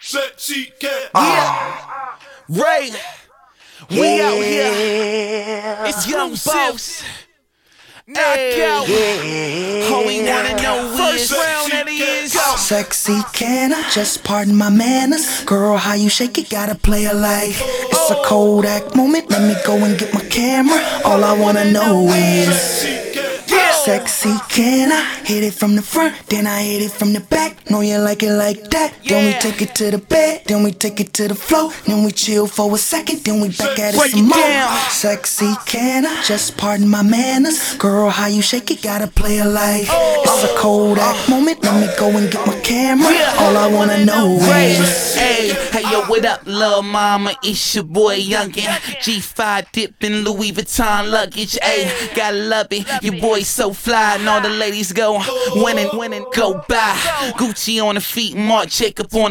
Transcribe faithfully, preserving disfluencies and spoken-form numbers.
Sexy cat. Yeah, Ray, we out here. It's Young Boss. Knockout. All we wanna know is round that is. Sexy can I just pardon my manners? Girl, how you shake it, gotta play it like it's a Kodak moment. Let me go and get my camera. All I wanna know is sexy can I hit it from the front, then I hit it from the back. Know you like it like that. Then we take it to the bed, then we take it to the floor, then we chill for a second, then we back at it some more. Sexy can I just pardon my manners? Girl, how you shake it, gotta play it like it's a Kodak moment. Let me go and get my camera. All I wanna know is hey, hey yo, what up, lil' mama? It's your boy Youngin. G five dipping Louis Vuitton luggage. Hey, gotta love it. Your boy so fly, and all the ladies go winning, winning, go by. Gucci on the feet, Marc Jacob on